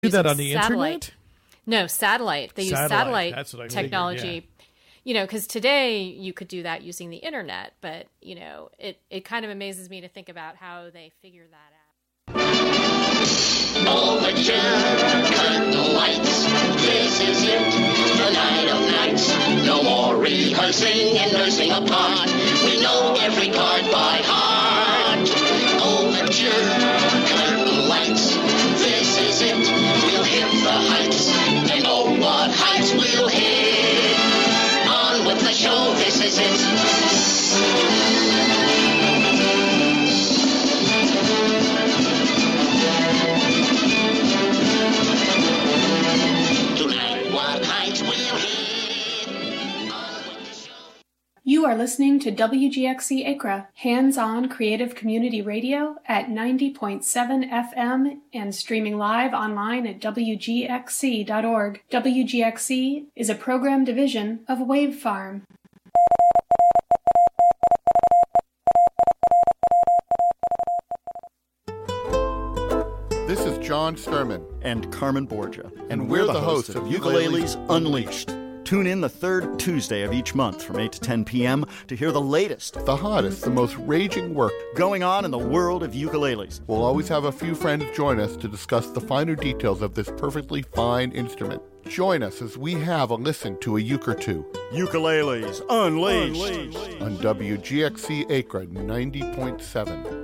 Do that on the internet? No, satellite. They use satellite technology. Yeah. Because today you could do that using the internet, but, it kind of amazes me to think about how they figure that out. Overture, curtain lights, this is it, the night of nights. No more rehearsing and nursing a part. We know every card by heart. Overture, curtain lights, this is it. We'll hit the heights, and oh, what heights we'll hit. On with the show, this is it. You are listening to WGXC Acra, hands-on creative community radio at 90.7 FM and streaming live online at WGXC.org. WGXC is a program division of Wave Farm. This is John Sturman and Carmen Borgia, and we're the hosts of Ukuleles Unleashed. Tune in the third Tuesday of each month from 8 to 10 p.m. to hear the latest, the hottest, the most raging work going on in the world of ukuleles. We'll always have a few friends join us to discuss the finer details of this perfectly fine instrument. Join us as we have a listen to a uke or two. Ukuleles Unleashed on WGXC Acra 90.7.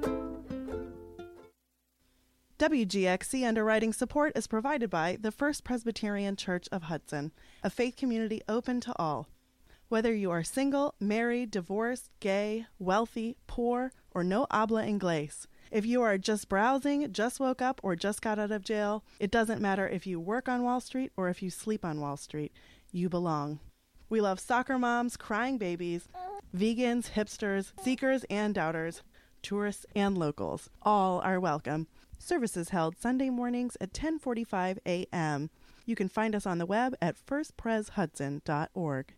WGXC underwriting support is provided by the First Presbyterian Church of Hudson, a faith community open to all. Whether you are single, married, divorced, gay, wealthy, poor, or no habla inglés, if you are just browsing, just woke up, or just got out of jail, it doesn't matter if you work on Wall Street or if you sleep on Wall Street, you belong. We love soccer moms, crying babies, vegans, hipsters, seekers and doubters, tourists and locals. All are welcome. Services held Sunday mornings at 10:45 a.m. You can find us on the web at firstpreshudson.org.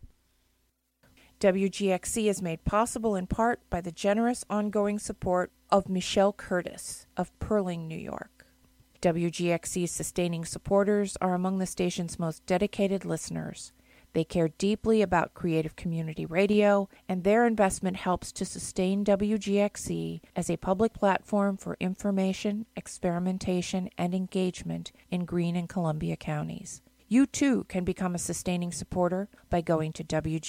WGXC is made possible in part by the generous ongoing support of Michelle Curtis of Perling, New York. WGXC's sustaining supporters are among the station's most dedicated listeners. They care deeply about creative community radio, and their investment helps to sustain WGXC as a public platform for information, experimentation, and engagement in Greene and Columbia counties. You too can become a sustaining supporter by going to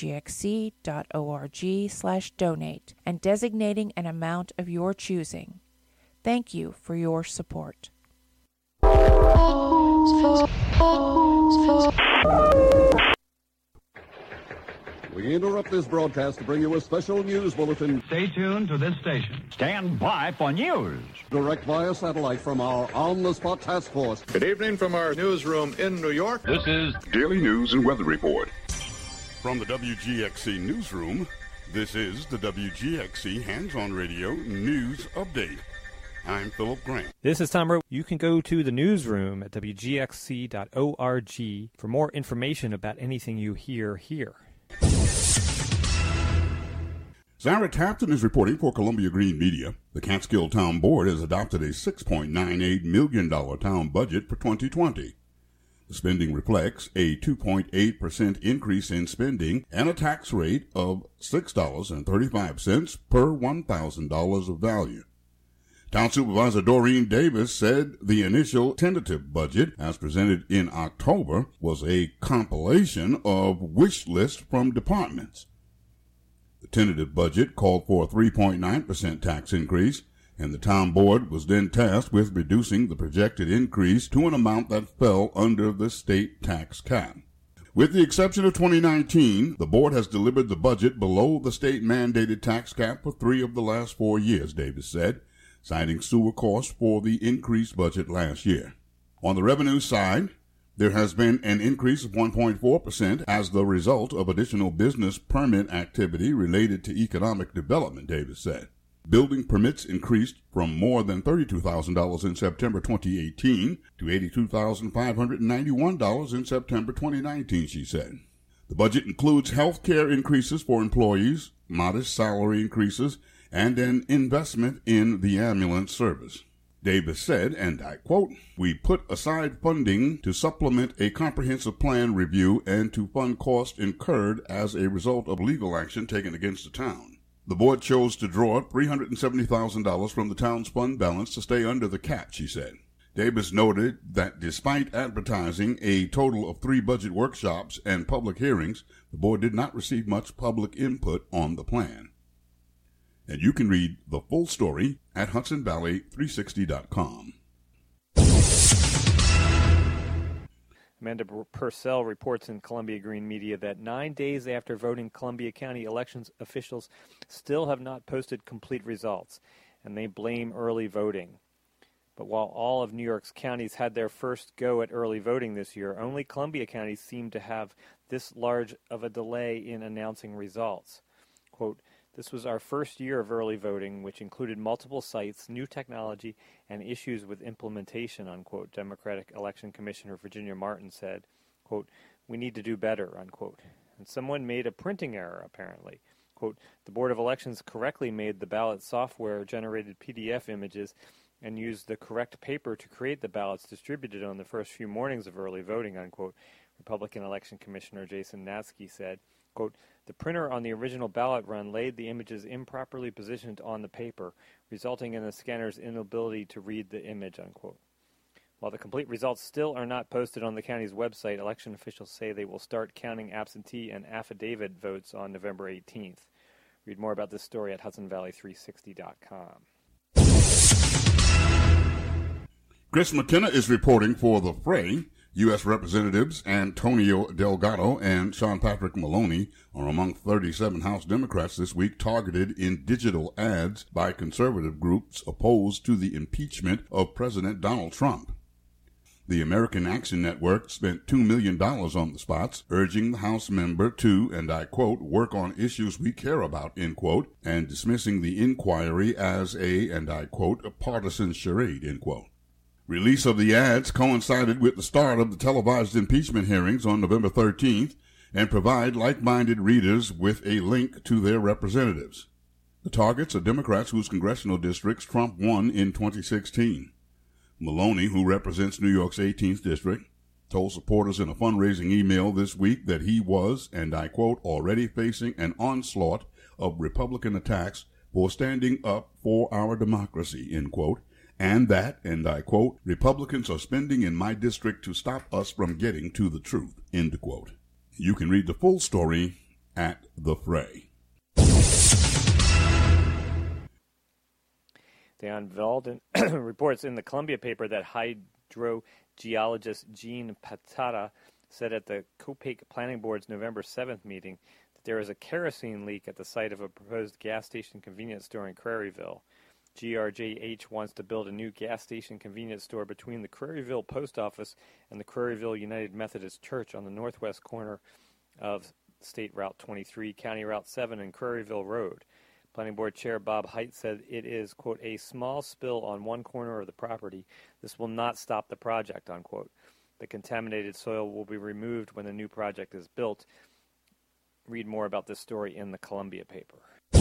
wgxc.org/donate and designating an amount of your choosing. Thank you for your support. We interrupt this broadcast to bring you a special news bulletin. Stay tuned to this station. Stand by for news. Direct via satellite from our on-the-spot task force. Good evening from our newsroom in New York. This is Daily News and Weather Report. From the WGXC Newsroom, this is the WGXC Hands-On Radio News Update. I'm Philip Grant. This is Tom Rowe. You can go to the newsroom at WGXC.org for more information about anything you hear here. Sarah Tapton is reporting for Columbia Green Media. The Catskill Town Board has adopted a $6.98 million town budget for 2020. The spending reflects a 2.8% increase in spending and a tax rate of $6.35 per $1,000 of value. Town Supervisor Doreen Davis said the initial tentative budget, as presented in October, was a compilation of wish lists from departments. The tentative budget called for a 3.9% tax increase, and the town board was then tasked with reducing the projected increase to an amount that fell under the state tax cap. With the exception of 2019, the board has delivered the budget below the state-mandated tax cap for 3 of the last 4 years, Davis said, citing sewer costs for the increased budget last year. On the revenue side, there has been an increase of 1.4% as the result of additional business permit activity related to economic development, Davis said. Building permits increased from more than $32,000 in September 2018 to $82,591 in September 2019, she said. The budget includes health care increases for employees, modest salary increases, and an investment in the ambulance service. Davis said, and I quote, "We put aside funding to supplement a comprehensive plan review and to fund costs incurred as a result of legal action taken against the town. The board chose to draw $370,000 from the town's fund balance to stay under the cap," she said. Davis noted that despite advertising a total of 3 budget workshops and public hearings, the board did not receive much public input on the plan. And you can read the full story at HudsonValley360.com. Amanda Purcell reports in Columbia Green Media that 9 days after voting, Columbia County elections officials still have not posted complete results, and they blame early voting. But while all of New York's counties had their first go at early voting this year, only Columbia County seemed to have this large of a delay in announcing results. Quote, "This was our first year of early voting, which included multiple sites, new technology, and issues with implementation," unquote, Democratic Election Commissioner Virginia Martin said. Quote, "We need to do better," unquote. And someone made a printing error, apparently. Quote, "The Board of Elections correctly made the ballot software generated PDF images and used the correct paper to create the ballots distributed on the first few mornings of early voting," unquote, Republican Election Commissioner Jason Natzke said. Quote, "The printer on the original ballot run laid the images improperly positioned on the paper, resulting in the scanner's inability to read the image," unquote. While the complete results still are not posted on the county's website, election officials say they will start counting absentee and affidavit votes on November 18th. Read more about this story at HudsonValley360.com. Chris McKenna is reporting for The Fray. U.S. Representatives Antonio Delgado and Sean Patrick Maloney are among 37 House Democrats this week targeted in digital ads by conservative groups opposed to the impeachment of President Donald Trump. The American Action Network spent $2 million on the spots, urging the House member to, and I quote, "work on issues we care about," end quote, and dismissing the inquiry as a, and I quote, "a partisan charade," end quote. Release of the ads coincided with the start of the televised impeachment hearings on November 13th and provide like-minded readers with a link to their representatives. The targets are Democrats whose congressional districts Trump won in 2016. Maloney, who represents New York's 18th district, told supporters in a fundraising email this week that he was, and I quote, "already facing an onslaught of Republican attacks for standing up for our democracy," end quote, and that, and I quote, "Republicans are spending in my district to stop us from getting to the truth," end quote. You can read the full story at The Fray. Dan Valden reports in the Columbia paper that hydrogeologist Gene Patata said at the Copake Planning Board's November 7th meeting that there is a kerosene leak at the site of a proposed gas station convenience store in Craryville. GRJH wants to build a new gas station convenience store between the Craryville Post Office and the Craryville United Methodist Church on the northwest corner of State Route 23, County Route 7, and Craryville Road. Planning Board Chair Bob Height said it is, quote, "a small spill on one corner of the property. This will not stop the project," unquote. The contaminated soil will be removed when the new project is built. Read more about this story in the Columbia paper.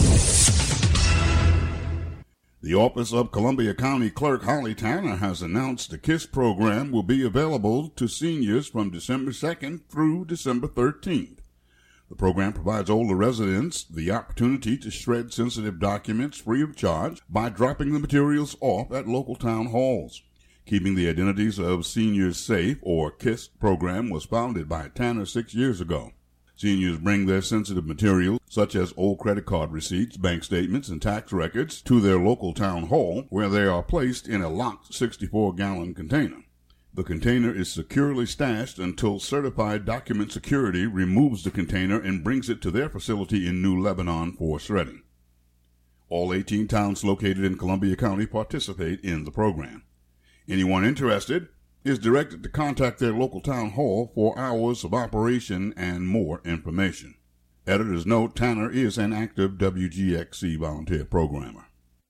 The Office of Columbia County Clerk Holly Tanner has announced the KISS program will be available to seniors from December 2nd through December 13th. The program provides older residents the opportunity to shred sensitive documents free of charge by dropping the materials off at local town halls. Keeping the Identities of Seniors Safe, or KISS program, was founded by Tanner 6 years ago. Seniors bring their sensitive materials, such as old credit card receipts, bank statements, and tax records, to their local town hall, where they are placed in a locked 64-gallon container. The container is securely stashed until certified document security removes the container and brings it to their facility in New Lebanon for shredding. All 18 towns located in Columbia County participate in the program. Anyone interested is directed to contact their local town hall for hours of operation and more information. Editor's note, Tanner is an active WGXC volunteer programmer.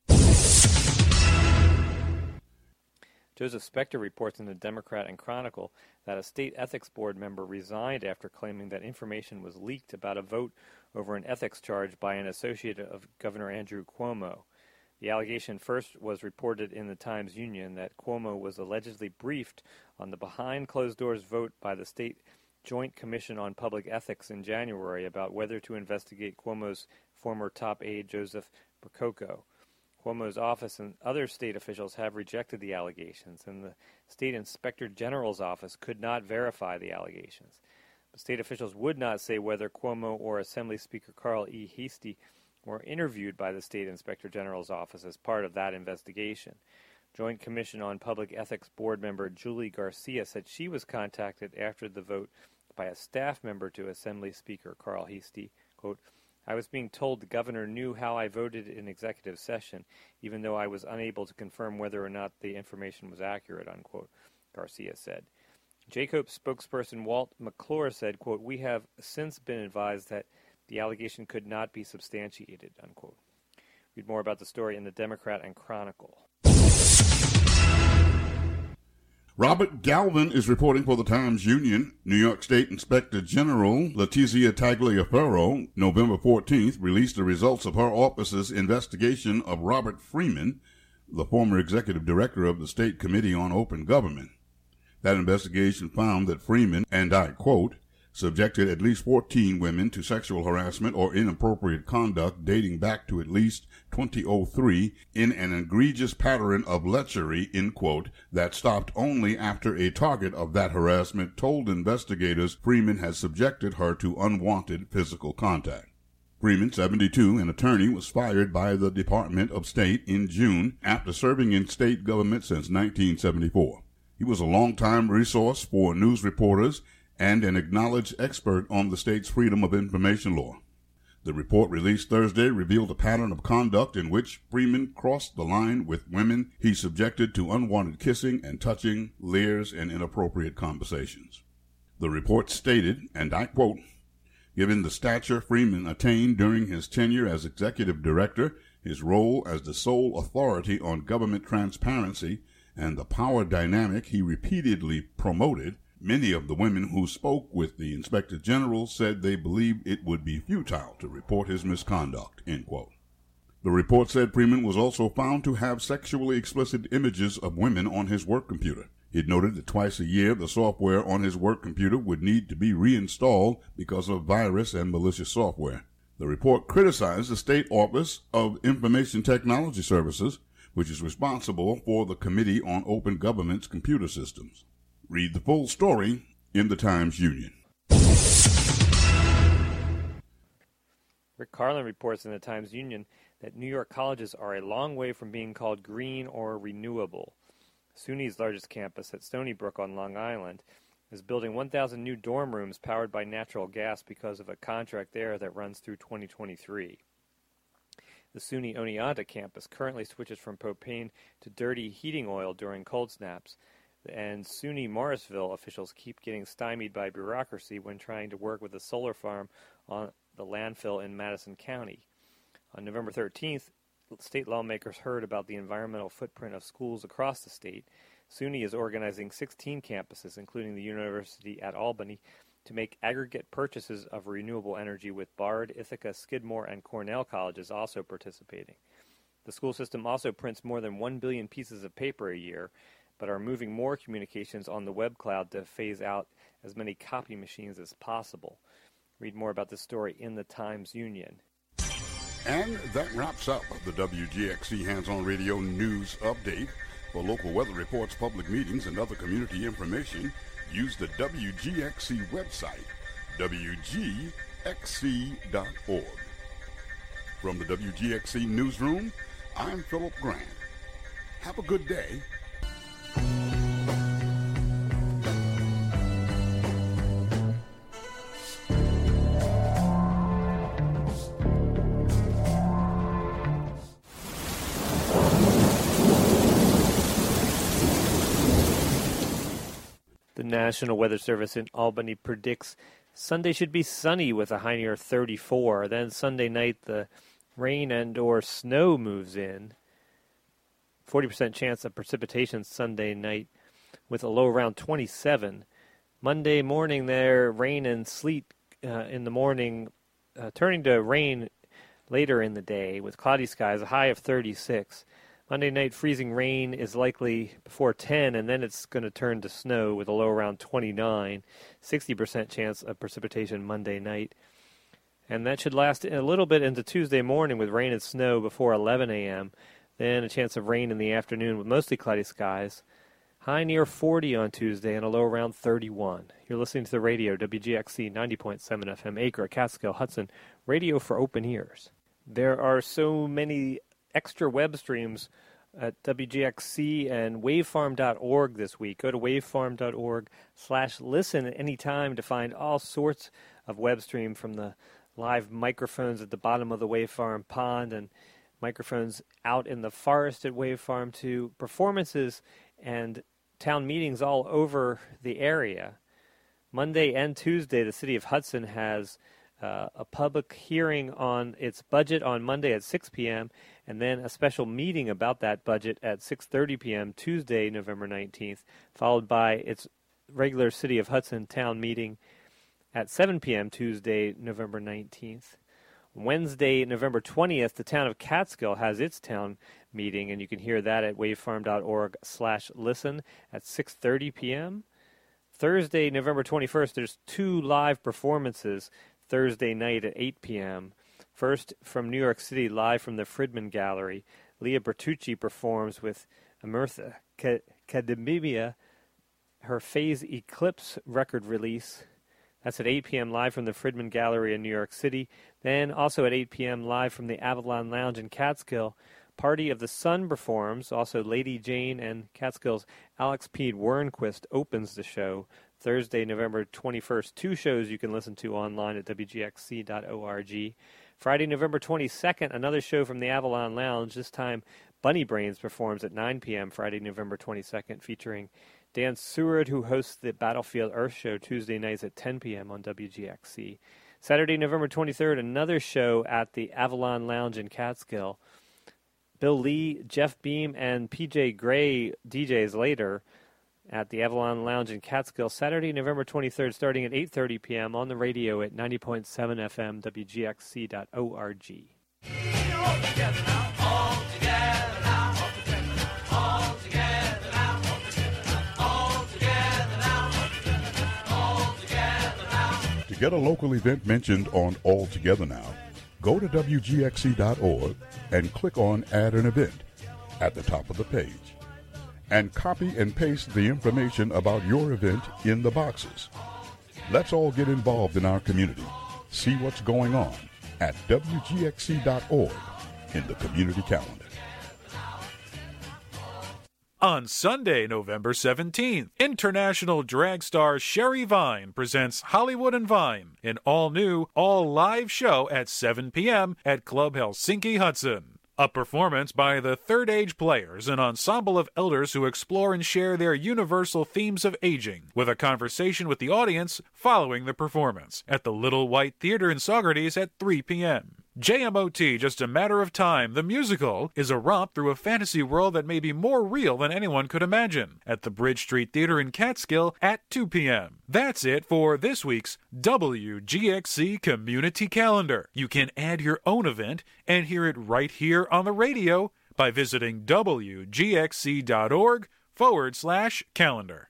Joseph Spector reports in the Democrat and Chronicle that a state ethics board member resigned after claiming that information was leaked about a vote over an ethics charge by an associate of Governor Andrew Cuomo. The allegation first was reported in the Times-Union that Cuomo was allegedly briefed on the behind-closed-doors vote by the State Joint Commission on Public Ethics in January about whether to investigate Cuomo's former top aide, Joseph Percoco. Cuomo's office and other state officials have rejected the allegations, and the State Inspector General's office could not verify the allegations. But state officials would not say whether Cuomo or Assembly Speaker Carl E. Heastie were interviewed by the State Inspector General's office as part of that investigation. Joint Commission on Public Ethics board member Julie Garcia said she was contacted after the vote by a staff member to Assembly Speaker Carl Heastie. Quote, "I was being told the governor knew how I voted in executive session, even though I was unable to confirm whether or not the information was accurate," unquote, Garcia said. Jacob spokesperson Walt McClure said, quote, "We have since been advised that the allegation could not be substantiated," unquote. Read more about the story in the Democrat and Chronicle. Robert Galvin is reporting for the Times-Union. New York State Inspector General Letizia Tagliaferro, November 14th, released the results of her office's investigation of Robert Freeman, the former executive director of the State Committee on Open Government. That investigation found that Freeman, and I quote, subjected at least 14 women to sexual harassment or inappropriate conduct dating back to at least 2003 in an egregious pattern of lechery, end quote, that stopped only after a target of that harassment told investigators Freeman had subjected her to unwanted physical contact. Freeman, 72, an attorney, was fired by the Department of State in June after serving in state government since 1974. He was a longtime resource for news reporters and an acknowledged expert on the state's Freedom of Information law. The report released Thursday revealed a pattern of conduct in which Freeman crossed the line with women he subjected to unwanted kissing and touching, leers, and inappropriate conversations. The report stated, and I quote, "Given the stature Freeman attained during his tenure as executive director, his role as the sole authority on government transparency, and the power dynamic he repeatedly promoted, many of the women who spoke with the Inspector General said they believed it would be futile to report his misconduct," end quote. The report said Freeman was also found to have sexually explicit images of women on his work computer. It noted that twice a year the software on his work computer would need to be reinstalled because of virus and malicious software. The report criticized the State Office of Information Technology Services, which is responsible for the Committee on Open Government's computer systems. Read the full story in the Times-Union. Rick Carlin reports in the Times-Union that New York colleges are a long way from being called green or renewable. SUNY's largest campus at Stony Brook on Long Island is building 1,000 new dorm rooms powered by natural gas because of a contract there that runs through 2023. The SUNY Oneonta campus currently switches from propane to dirty heating oil during cold snaps, and SUNY Morrisville officials keep getting stymied by bureaucracy when trying to work with a solar farm on the landfill in Madison County. On November 13th, state lawmakers heard about the environmental footprint of schools across the state. SUNY is organizing 16 campuses, including the University at Albany, to make aggregate purchases of renewable energy, with Bard, Ithaca, Skidmore, and Cornell colleges also participating. The school system also prints more than 1 billion pieces of paper a year, but are moving more communications on the web cloud to phase out as many copy machines as possible. Read more about this story in the Times-Union. And that wraps up the WGXC Hands-On Radio News Update. For local weather reports, public meetings, and other community information, use the WGXC website, WGXC.org. From the WGXC Newsroom, I'm Philip Grant. Have a good day. The National Weather Service in Albany predicts Sunday should be sunny with a high near 34. Then Sunday night, the rain and or snow moves in. 40% chance of precipitation Sunday night with a low around 27. Monday morning there, rain and sleet in the morning, turning to rain later in the day with cloudy skies, a high of 36. Monday night freezing rain is likely before 10, and then it's going to turn to snow with a low around 29. 60% chance of precipitation Monday night. And that should last a little bit into Tuesday morning with rain and snow before 11 a.m. Then a chance of rain in the afternoon with mostly cloudy skies. High near 40 on Tuesday and a low around 31. You're listening to the radio, WGXC 90.7 FM, Acre, Catskill, Hudson, radio for open ears. There are so many extra web streams at WGXC and wavefarm.org this week. Go to wavefarm.org/listen at any time to find all sorts of web stream, from the live microphones at the bottom of the Wavefarm pond and microphones out in the forest at Wavefarm to performances and town meetings all over the area. Monday and Tuesday, the City of Hudson has a public hearing on its budget on Monday at 6 p.m., and then a special meeting about that budget at 6:30 p.m. Tuesday, November 19th, followed by its regular City of Hudson town meeting at 7 p.m. Tuesday, November 19th. Wednesday, November 20th, the town of Catskill has its town meeting, and you can hear that at wavefarm.org/listen at 6:30 p.m. Thursday, November 21st, there's 2 live performances Thursday night at 8 p.m. First, from New York City, live from the Friedman Gallery, Leah Bertucci performs with Amirtha Kadimia, her Phase Eclipse record release. That's at 8 p.m. live from the Friedman Gallery in New York City. Then also at 8 p.m. live from the Avalon Lounge in Catskill, Party of the Sun performs. Also Lady Jane and Catskill's Alex P. Wernquist opens the show. Thursday, November 21st, 2 shows you can listen to online at wgxc.org. Friday, November 22nd, another show from the Avalon Lounge. This time, Bunny Brains performs at 9 p.m. Friday, November 22nd, featuring Dan Seward, who hosts the Battlefield Earth Show Tuesday nights at 10 p.m. on WGXC. Saturday, November 23rd, another show at the Avalon Lounge in Catskill. Bill Lee, Jeff Beam, and P.J. Gray DJs later at the Avalon Lounge in Catskill. Saturday, November 23rd, starting at 8:30 p.m. on the radio at 90.7 FM, WGXC.org. To get a local event mentioned on All Together Now, go to WGXC.org and click on Add an Event at the top of the page. And copy and paste the information about your event in the boxes. Let's all get involved in our community. See what's going on at WGXC.org in the community calendar. On Sunday, November 17th, international drag star Sherry Vine presents Hollywood and Vine, an all-new, all-live show at 7 p.m. at Club Helsinki Hudson. A performance by the Third Age Players, an ensemble of elders who explore and share their universal themes of aging, with a conversation with the audience following the performance at the Little White Theater in Saugerties at 3 p.m. JMOT, Just a Matter of Time, the musical, is a romp through a fantasy world that may be more real than anyone could imagine, at the Bridge Street Theater in Catskill at 2 p.m. That's it for this week's WGXC Community Calendar. You can add your own event and hear it right here on the radio by visiting WGXC.org/calendar.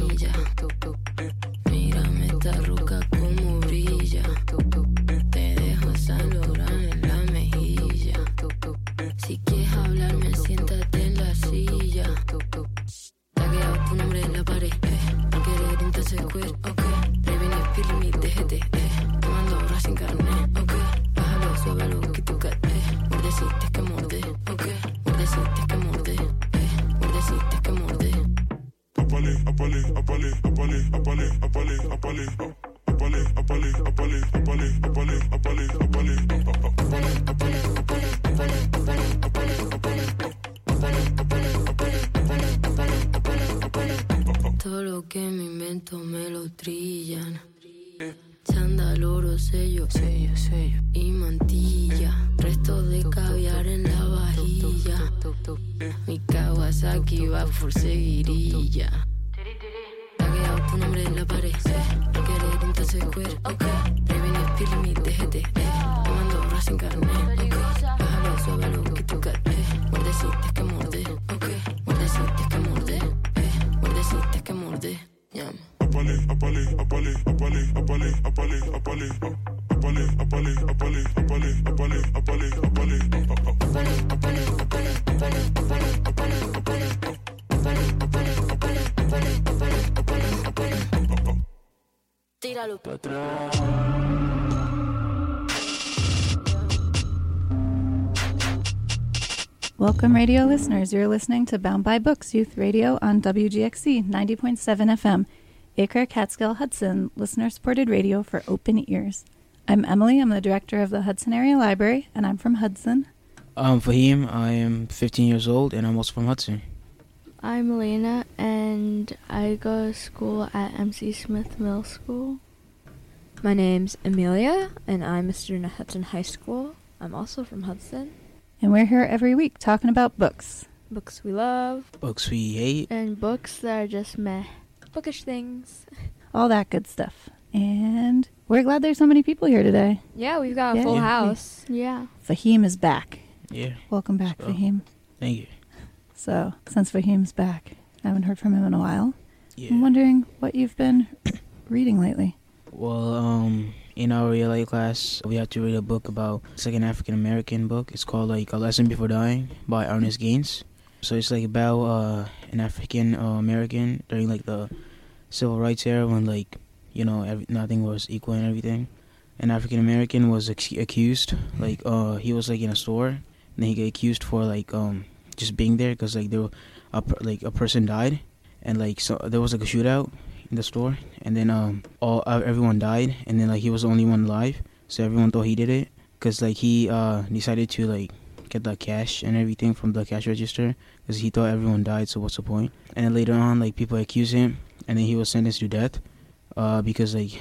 Te suave lo que toca, mordecita que morde, ok, mordecita que morde, mordecita que morde. Apale, apale, apale, apale, apale, apale, apale, apale, apale, apale, apale, apale, apale, apale, todo lo que me invento me lo trillan. Chándal, oro, sello, sello, sello y mantilla. Restos de caviar en la vajilla. Mi Kawasaki va por seguirilla. Tagueado tu nombre en la pared. Requerer entonces queer, ok. Prevene el límite, GT, tomando Racing Carnet, ok. Bájalo, suave lo que toca, mordecita que morde, ok. Mordecita que morde, mordecita que morde, llama. Apale, apale, apale, apale, apale, apale, apale, apale, apale, apale, apale, apale, apale, apale, tíralo para atrás. Welcome, radio listeners. You're listening to Bound by Books Youth Radio on WGXC 90.7 FM, Acre, Catskill, Hudson, listener-supported radio for open ears. I'm Emily. I'm the director of the Hudson Area Library, and I'm from Hudson. I'm Fahim. I am 15 years old, and I'm also from Hudson. I'm Elena, and I go to school at MC Smith Middle School. My name's Amelia, and I'm a student at Hudson High School. I'm also from Hudson. And we're here every week talking about books. Books we love. Books we hate. And books that are just meh. Bookish things. All that good stuff. And we're glad there's so many people here today. Yeah, we've got a full house. Yeah. Fahim is back. Yeah. Welcome back, Fahim. Thank you. So, since Fahim's back, I haven't heard from him in a while. Yeah. I'm wondering what you've been reading lately. Well, in our ELA class, we had to read a book about, it's like an African-American book. It's called like A Lesson Before Dying by Ernest Gaines. So it's like about an African-American during like the civil rights era when like, you know, nothing was equal and everything. An African-American was accused, like he was like in a store, and then he got accused for like just being there because like there were a person died, and like so there was like a shootout in the store, and then everyone died, and then like he was the only one alive, so everyone thought he did it because like he decided to like get the cash and everything from the cash register because he thought everyone died, so what's the point? And then later on, like people accused him, and then he was sentenced to death because like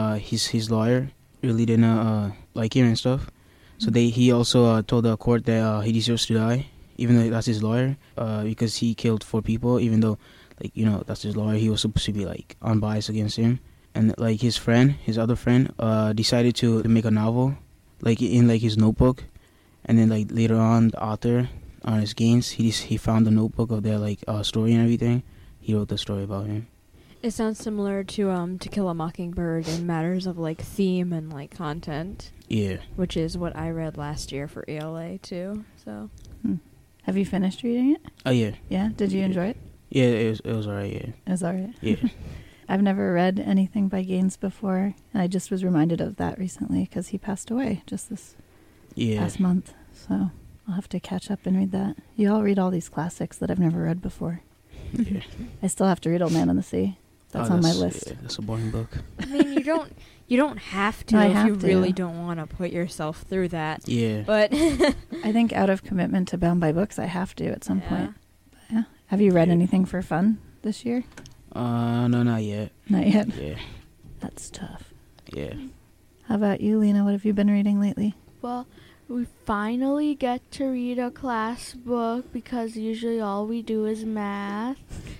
his lawyer really didn't like him and stuff, so he also told the court that he deserves to die, even though that's his lawyer, because he killed 4 people, even though, like, you know, that's his lawyer. He was supposed to be, like, unbiased against him. And, like, his other friend, decided to make a novel, like, in, like, his notebook. And then, like, later on, the author, Ernest Gaines, he found the notebook of their, like, story and everything. He wrote the story about him. It sounds similar to Kill a Mockingbird in matters of, like, theme and, like, content. Yeah. Which is what I read last year for ELA, too, so... Have you finished reading it? Oh, yeah. Yeah? Did you enjoy it? Yeah, it was alright, yeah. It was alright? Yeah. I've never read anything by Gaines before, and I just was reminded of that recently because he passed away just this past month. So I'll have to catch up and read that. You all read all these classics that I've never read before. Yeah. I still have to read Old Man on the Sea. That's on my list. Yeah, that's a boring book. I mean, you don't have to if you really don't want to put yourself through that. Yeah. But I think out of commitment to Bound by Books, I have to at some point. But yeah. Have you read anything for fun this year? No, not yet. Not yet? Yeah. That's tough. Yeah. How about you, Lena? What have you been reading lately? Well, we finally get to read a class book because usually all we do is math.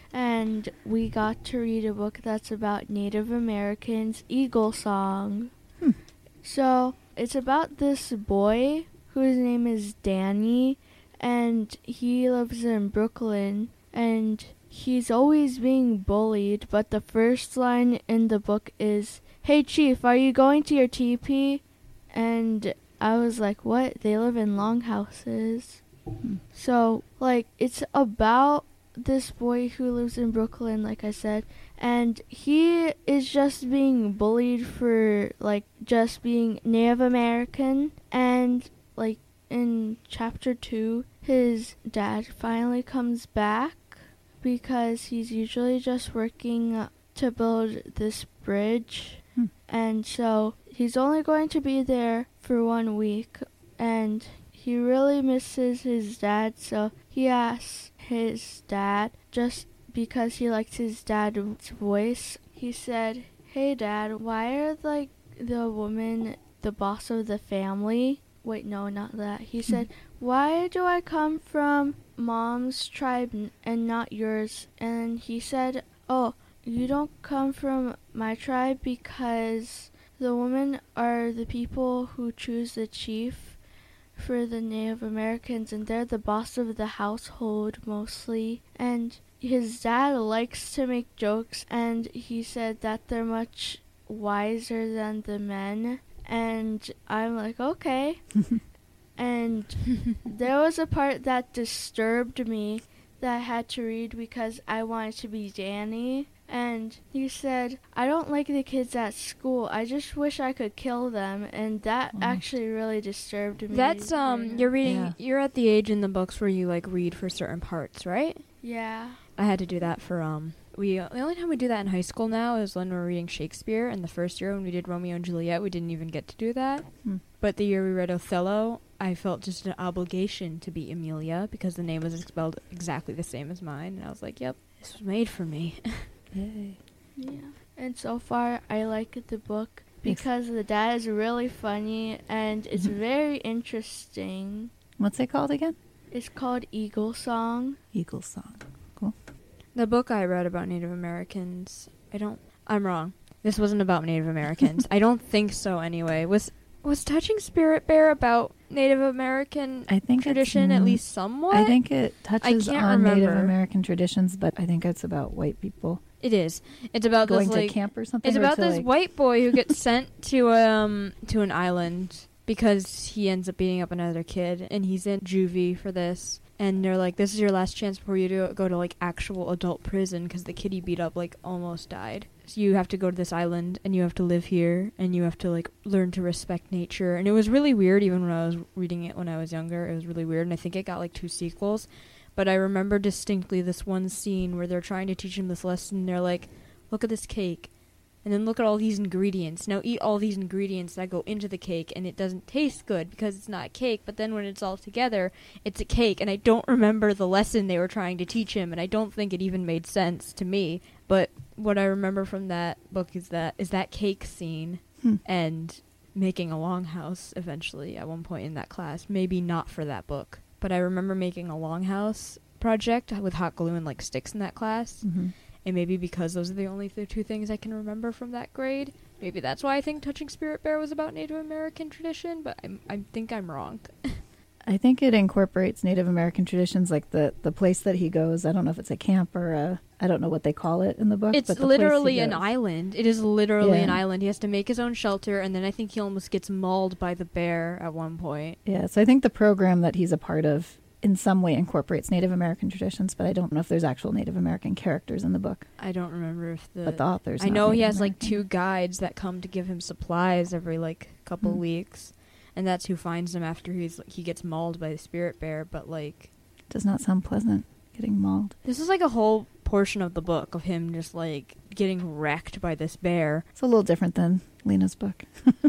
And we got to read a book that's about Native Americans' Eagle Song. So it's about this boy whose name is Danny, and he lives in Brooklyn, and he's always being bullied, but the first line in the book is, "Hey Chief, are you going to your teepee?" And I was like, what? They live in longhouses. So, like, it's about this boy who lives in Brooklyn, like I said, and he is just being bullied for, like, just being Native American. And, like, in chapter 2, his dad finally comes back because he's usually just working to build this bridge. And so he's only going to be there for 1 week, and he really misses his dad, so he asks his dad, just because he likes his dad's voice, he said, "Hey Dad, why are, like, the woman the boss of the family?" Wait, no, not that. He said, "Why do I come from Mom's tribe and not yours?" And he said, "Oh, you don't come from my tribe because the women are the people who choose the chief for the Native Americans, and they're the boss of the household mostly." And his dad likes to make jokes, and he said that they're much wiser than the men. And I'm like, okay. And there was a part that disturbed me that I had to read because I wanted to be Danny. And he said, "I don't like the kids at school. I just wish I could kill them." And that actually really disturbed me. That's you're reading. You're at the age in the books where you like read for certain parts, right? Yeah. I had to do that for the only time we do that in high school now is when we're reading Shakespeare. And the first year when we did Romeo and Juliet, we didn't even get to do that. But the year we read Othello, I felt just an obligation to be Emilia because the name was spelled exactly the same as mine, and I was like, "Yep, this was made for me." Yay. Yeah. And so far, I like the book because the dad is really funny and it's very interesting. What's it called again? It's called Eagle Song. Eagle Song. Cool. The book I read about Native Americans, I'm wrong. This wasn't about Native Americans. I don't think so anyway. Was Touching Spirit Bear about Native American tradition, at least somewhat? I think it touches on remember. Native American traditions, but I think it's about white people. It is. It's about going this, to like, camp or something. It's about this white boy who gets sent to an island because he ends up beating up another kid, and he's in juvie for this. And they're like, "This is your last chance before you go to like actual adult prison," because the kid he beat up like almost died. So you have to go to this island and you have to live here and you have to like learn to respect nature. And it was really weird. Even when I was reading it when I was younger, it was really weird. And I think it got like 2 sequels. But I remember distinctly this one scene where they're trying to teach him this lesson. And they're like, "Look at this cake. And then look at all these ingredients. Now eat all these ingredients that go into the cake, and it doesn't taste good because it's not cake, but then when it's all together, it's a cake." And I don't remember the lesson they were trying to teach him, and I don't think it even made sense to me. But what I remember from that book is that cake scene and making a longhouse eventually at one point in that class. Maybe not for that book, but I remember making a longhouse project with hot glue and like sticks in that class. And maybe because those are the only 2 things I can remember from that grade, maybe that's why I think Touching Spirit Bear was about Native American tradition, but I think I'm wrong. I think it incorporates Native American traditions, like the place that he goes. I don't know if it's a camp or I don't know what they call it in the book. It's but the literally an island. It is literally an Yeah. island. He has to make his own shelter, and then I think he almost gets mauled by the bear at one point. Yeah, so I think the program that he's a part of in some way incorporates Native American traditions, but I don't know if there's actual Native American characters in the book. I don't remember if But the author's I not know he Native has like 2 guides that come to give him supplies every like couple weeks, and that's who finds him after he gets mauled by the spirit bear. But like, does not sound pleasant getting mauled. This is like a whole portion of the book of him just like getting wrecked by this bear. It's a little different than Lena's book.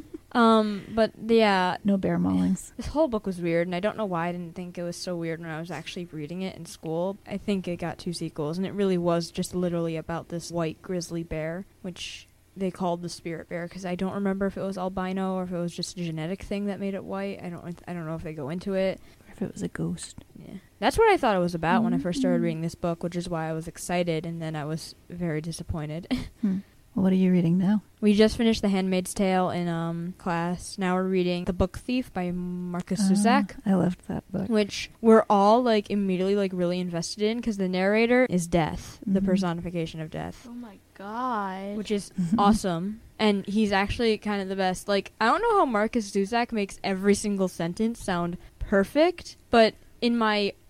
But yeah, no bear maulings. This whole book was weird, and I don't know why I didn't think it was so weird when I was actually reading it in school. I think it got 2 sequels, and it really was just literally about this white grizzly bear, which they called the spirit bear, because I don't remember if it was albino or if it was just a genetic thing that made it white. I don't know if they go into it. Or if it was a ghost. Yeah, that's what I thought it was about when I first started reading this book, which is why I was excited, and then I was very disappointed. Well, what are you reading now? We just finished The Handmaid's Tale in class. Now we're reading The Book Thief by Marcus Zusak. I loved that book. Which we're all like immediately like really invested in, because the narrator is death, the personification of death. Oh my god. Which is awesome. And he's actually kind of the best. Like, I don't know how Marcus Zusak makes every single sentence sound perfect, but in my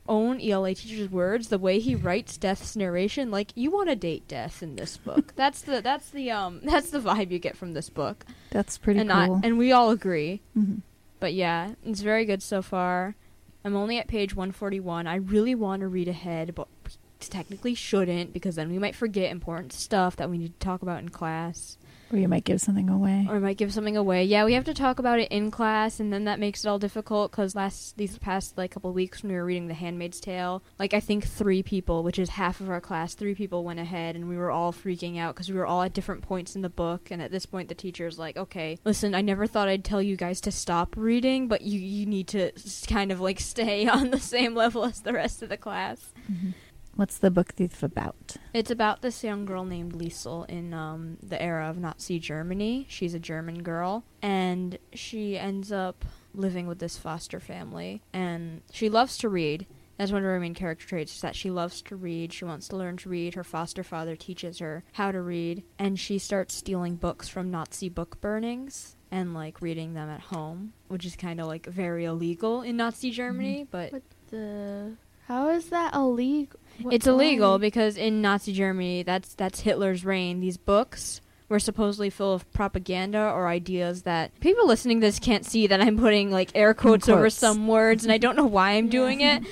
own ELA teacher's words, the way he writes Death's narration, like, you want to date Death in this book. That's the vibe you get from this book. That's pretty cool. And we all agree. Mm-hmm. But yeah, it's very good so far. I'm only at page 141. I really want to read ahead, but technically shouldn't, because then we might forget important stuff that we need to talk about in class. Or you might give something away. Yeah, we have to talk about it in class, and then that makes it all difficult, because these past couple of weeks when we were reading The Handmaid's Tale, I think 3 people, which is half of our class, 3 people went ahead, and we were all freaking out because we were all at different points in the book, and at this point the teacher's like, okay, listen, I never thought I'd tell you guys to stop reading, but you need to kind of stay on the same level as the rest of the class. Mm-hmm. What's the book thief about? It's about this young girl named Liesel in the era of Nazi Germany. She's a German girl, and she ends up living with this foster family, and she loves to read. That's one of her main character traits, is that she loves to read. She wants to learn to read. Her foster father teaches her how to read, and she starts stealing books from Nazi book burnings and reading them at home, which is kind of very illegal in Nazi Germany. Mm-hmm. But how is that illegal? It's illegal because in Nazi Germany, that's Hitler's reign. These books were supposedly full of propaganda or ideas that people listening to this can't see that I'm putting air quotes over some words, and I don't know why I'm doing it.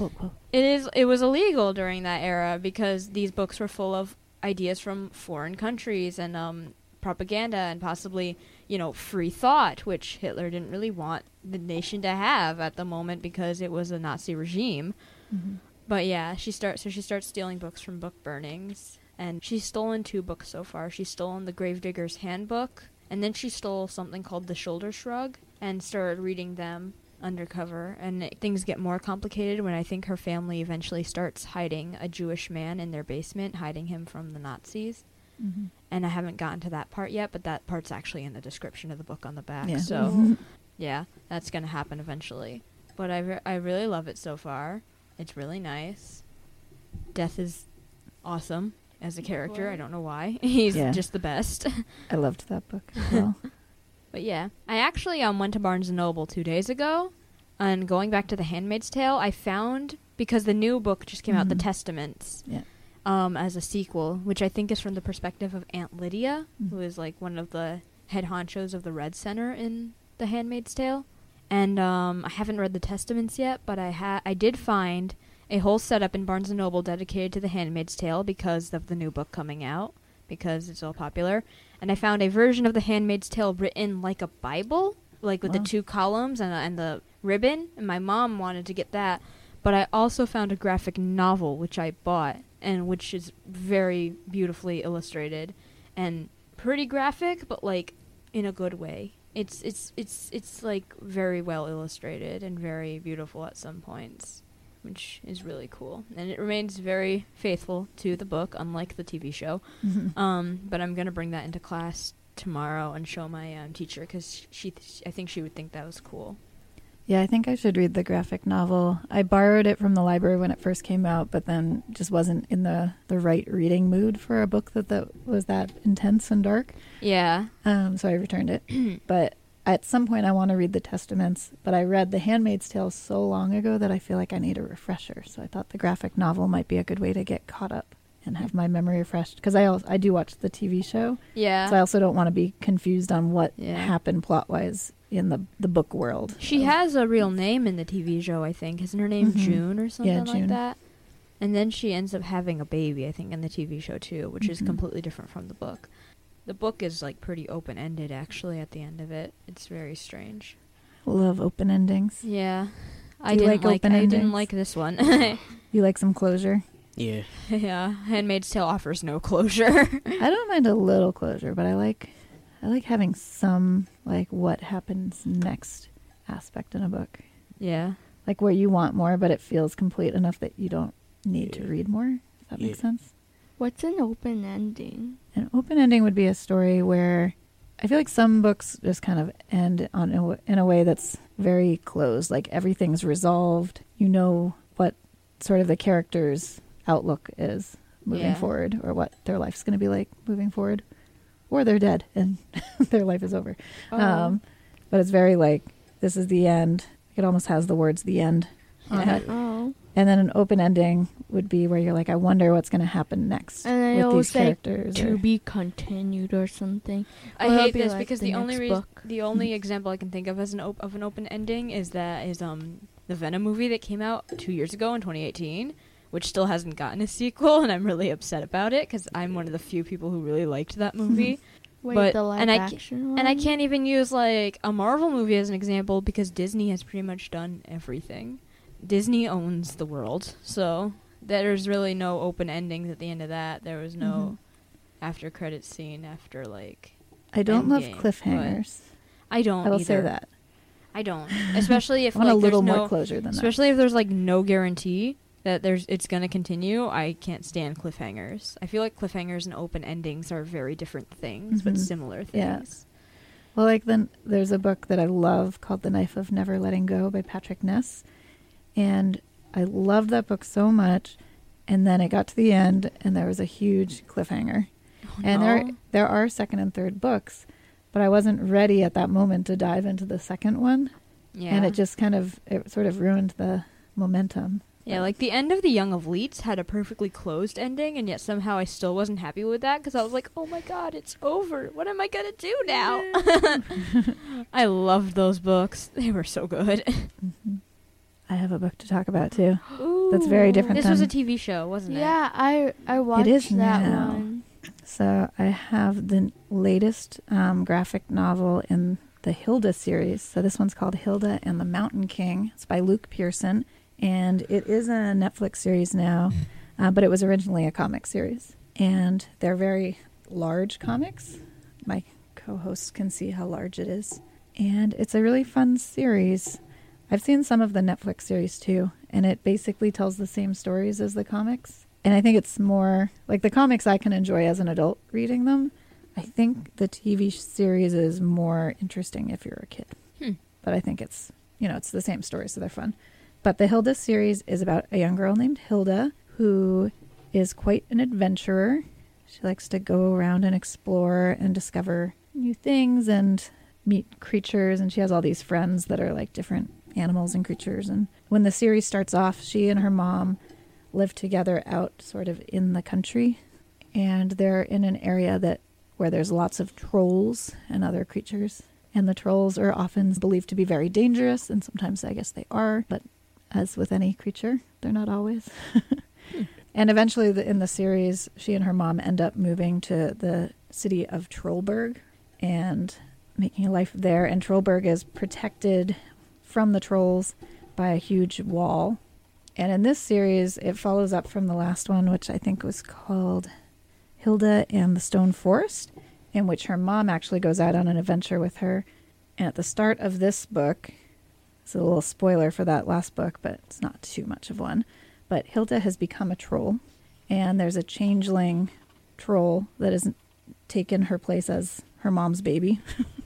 It was illegal during that era because these books were full of ideas from foreign countries and propaganda and possibly free thought, which Hitler didn't really want the nation to have at the moment because it was a Nazi regime. Mm-hmm. But yeah, she starts stealing books from book burnings, and she's stolen 2 books so far. She's stolen the Gravedigger's Handbook, and then she stole something called The Shoulder Shrug, and started reading them undercover. And things get more complicated when I think her family eventually starts hiding a Jewish man in their basement, hiding him from the Nazis. Mm-hmm. And I haven't gotten to that part yet, but that part's actually in the description of the book on the back. Yeah. So, yeah, that's going to happen eventually. But I really love it so far. It's really nice. Death is awesome as a character. I don't know why. He's just the best. I loved that book as well. But yeah, I actually went to Barnes & Noble 2 days ago, and going back to The Handmaid's Tale, I found, because the new book just came out, The Testaments, as a sequel, which I think is from the perspective of Aunt Lydia, who is one of the head honchos of the Red Center in The Handmaid's Tale. And I haven't read The Testaments yet, but I did find a whole setup in Barnes & Noble dedicated to The Handmaid's Tale because of the new book coming out, because it's all popular. And I found a version of The Handmaid's Tale written like a Bible, with the 2 columns and the ribbon, and my mom wanted to get that. But I also found a graphic novel, which I bought, and which is very beautifully illustrated and pretty graphic, but in a good way. It's very well illustrated and very beautiful at some points, which is really cool. And it remains very faithful to the book, unlike the TV show. Mm-hmm. But I'm going to bring that into class tomorrow and show my teacher, because I think she would think that was cool. Yeah, I think I should read the graphic novel. I borrowed it from the library when it first came out, but then just wasn't in the right reading mood for a book that was that intense and dark. Yeah. So I returned it. But at some point I want to read The Testaments, but I read The Handmaid's Tale so long ago that I feel like I need a refresher. So I thought the graphic novel might be a good way to get caught up and have my memory refreshed. Because I do watch the TV show. Yeah. So I also don't want to be confused on what happened plot-wise in the book world. She has a real name in the TV show, I think. Isn't her name June or something like that? And then she ends up having a baby, I think, in the TV show too, which is completely different from the book. The book is pretty open-ended, actually, at the end of it. It's very strange. Love open endings. Yeah. I didn't like this one. You like some closure? Yeah. Yeah. Handmaid's Tale offers no closure. I don't mind a little closure, but I like having some, what happens next aspect in a book. Yeah. Where you want more, but it feels complete enough that you don't need to read more. Does that make sense? What's an open ending? An open ending would be a story where I feel like some books just kind of end in a way that's very closed. Everything's resolved. You know what sort of the character's outlook is moving forward, or what their life's going to be like moving forward. Or they're dead and their life is over. But it's very this is the end. It almost has the words "the end" on it. Oh. And then an open ending would be where you're like, I wonder what's going to happen next And then with it'll these say characters. to be continued or something. I Or it'll hate be this like because the the only next book. the only example I can think of as an open ending is the Venom movie that came out 2 years ago in 2018, which still hasn't gotten a sequel, and I'm really upset about it because I'm one of the few people who really liked that movie. Wait, the live action one? And I can't even use like a Marvel movie as an example because Disney has pretty much done everything. Disney owns the world, so there's really no open endings at the end of that. There was no after credits scene after like. I don't love Endgame, cliffhangers. I don't. I will either. say that. I don't, especially if I want like a little there's more no closure than especially if there's like no guarantee that it's gonna continue. I can't stand cliffhangers. I feel like cliffhangers and open endings are very different things, but similar things. Yeah. Well, like there's a book that I love called The Knife of Never Letting Go by Patrick Ness. And I loved that book so much. And then it got to the end and there was a huge cliffhanger. Oh, and no. there are second and third books, but I wasn't ready at that moment to dive into the second one. Yeah. And it just it sort of ruined the momentum. Yeah, like the end of The Young of Leets had a perfectly closed ending, and yet somehow I still wasn't happy with that because I was like, oh my god, it's over. What am I going to do now? I loved those books. They were so good. I have a book to talk about too. Ooh. That's very different. This was a TV show, wasn't it? Yeah, I watched it is that now. one. So I have the latest graphic novel in the Hilda series. So this one's called Hilda and the Mountain King. It's by Luke Pearson. And it is a Netflix series now, but it was originally a comic series. And they're very large comics. My co-hosts can see how large it is. And it's a really fun series. I've seen some of the Netflix series too, and it basically tells the same stories as the comics. And I think it's more, like the comics I can enjoy as an adult reading them. I think the TV series is more interesting if you're a kid. But I think it's, it's the same story, so they're fun. But the Hilda series is about a young girl named Hilda who is quite an adventurer. She likes to go around and explore and discover new things and meet creatures. And she has all these friends that are like different animals and creatures. And when the series starts off, she and her mom live together out sort of in the country. And they're in an area where there's lots of trolls and other creatures. And the trolls are often believed to be very dangerous. And sometimes I guess they are. But as with any creature, they're not always. And eventually in the series, she and her mom end up moving to the city of Trollberg and making a life there. And Trollberg is protected from the trolls by a huge wall. And in this series, it follows up from the last one, which I think was called Hilda and the Stone Forest, in which her mom actually goes out on an adventure with her. And at the start of this book, it's a little spoiler for that last book, but it's not too much of one. But Hilda has become a troll, and there's a changeling troll that has taken her place as her mom's baby.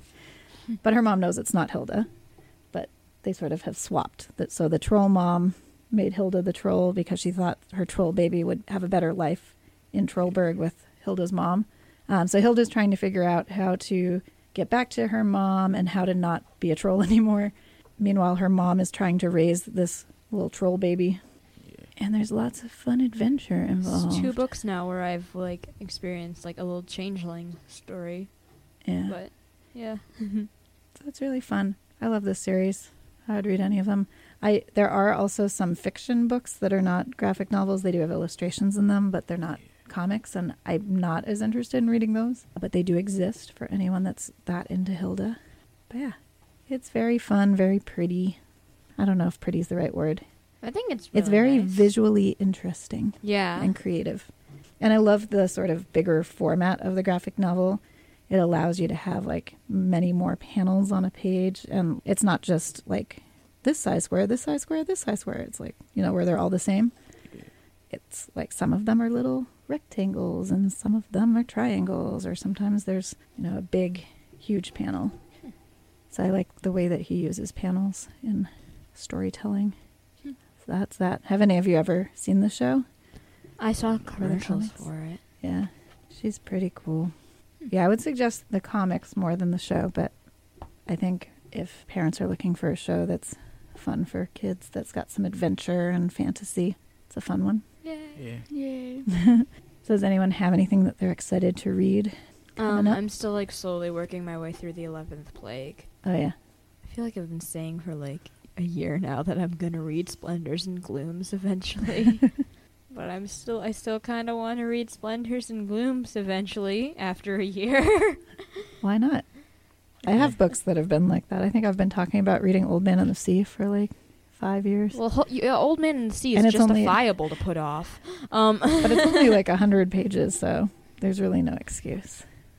But her mom knows it's not Hilda, but they sort of have swapped. So the troll mom made Hilda the troll because she thought her troll baby would have a better life in Trollberg with Hilda's mom. So Hilda's trying to figure out how to get back to her mom and how to not be a troll anymore. Meanwhile, her mom is trying to raise this little troll baby. And there's lots of fun adventure involved. It's 2 books now where I've like experienced like a little changeling story. Yeah. But yeah. So it's really fun. I love this series. I would read any of them. There are also some fiction books that are not graphic novels. They do have illustrations in them, but they're not comics, and I'm not as interested in reading those. But they do exist for anyone that's that into Hilda. But yeah, it's very fun, very pretty. I don't know if pretty is the right word. I think it's really very nice. Visually interesting. Yeah. And creative. And I love the sort of bigger format of the graphic novel. It allows you to have like many more panels on a page, and it's not just like this size square, this size square, this size square. It's like, where they're all the same. It's like some of them are little rectangles and some of them are triangles, or sometimes there's, a big, huge panel. So I like the way that he uses panels in storytelling. So that's that. Have any of you ever seen the show? I saw commercials for it. Yeah, she's pretty cool. Yeah, I would suggest the comics more than the show, but I think if parents are looking for a show that's fun for kids that's got some adventure and fantasy. It's a fun one. Yay. Yay. So does anyone have anything that they're excited to read? I'm still like slowly working my way through the 11th Plague. Oh yeah. I feel like I've been saying for like a year now that I'm gonna read Splendors and Glooms eventually. But I still kind of want to read Splendors and Glooms eventually after a year. Why not? I have books that have been like that. I think I've been talking about reading Old Man and the Sea for like 5 years. Well, Old Man and the Sea is justifiable to put off. But it's only like 100 pages, so there's really no excuse.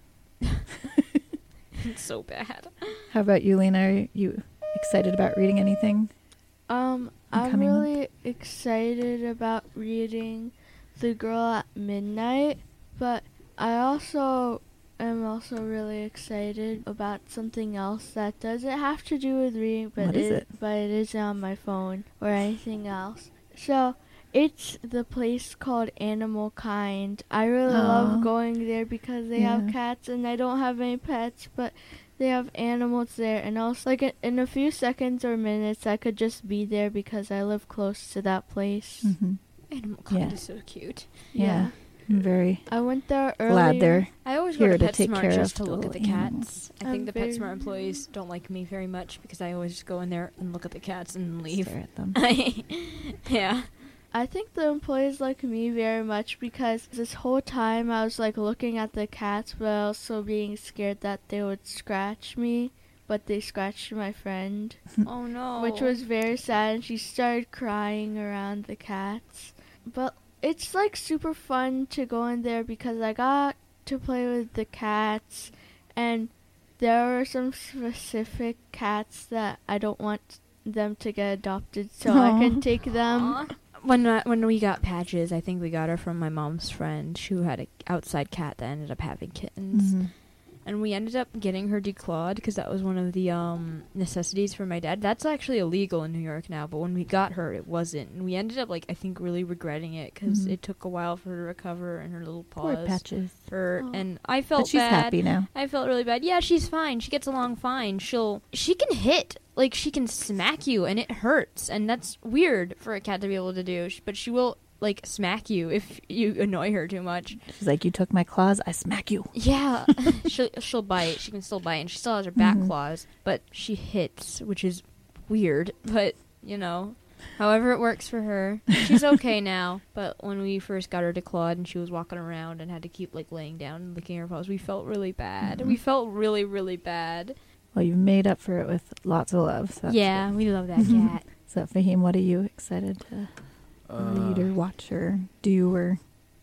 It's so bad. How about you, Lena? Are you excited about reading anything? I'm really excited about reading The Girl at Midnight, but I am also really excited about something else that doesn't have to do with reading, but it is on my phone or anything else. So it's the place called Animal Kind. I really love going there because they have cats, and I don't have any pets, but they have animals there. And also, like, in a few seconds or minutes, I could just be there because I live close to that place. Mm-hmm. Animal Kind is so cute. Yeah. I'm very I went there earlier. glad they're I always go here to to take PetSmart care just of to look the at the animals. cats. I think the PetSmart employees don't like me very much because I always just go in there and look at the cats and leave. Stare at them. Yeah. I think the employees like me very much because this whole time I was like looking at the cats, but also being scared that they would scratch me. But they scratched my friend. Oh no. Which was very sad, and she started crying around the cats. But it's like super fun to go in there because I got to play with the cats, and there are some specific cats that I don't want them to get adopted, so I can take them. When we got Patches, I think we got her from my mom's friend who had an outside cat that ended up having kittens. Mm-hmm. And we ended up getting her declawed because that was one of the necessities for my dad. That's actually illegal in New York now, but when we got her, it wasn't. And we ended up, like, I think really regretting it because it took a while for her to recover and her little paws. Poor Patches. And I felt but she's bad. happy now. I felt really bad. Yeah, she's fine. She gets along fine. She can hit. Like, she can smack you, and it hurts. And that's weird for a cat to be able to do. But she will, like, smack you if you annoy her too much. She's like, you took my claws, I smack you. Yeah. she'll bite. She can still bite, and she still has her back claws. But she hits, which is weird. But, you know, however it works for her. She's okay now. But when we first got her declawed and she was walking around and had to keep, like, laying down and licking her paws, we felt really bad. We felt really, really bad. Well, you've made up for it with lots of love. So yeah, we love that cat. So, Fahim, what are you excited to read or watch or do? Or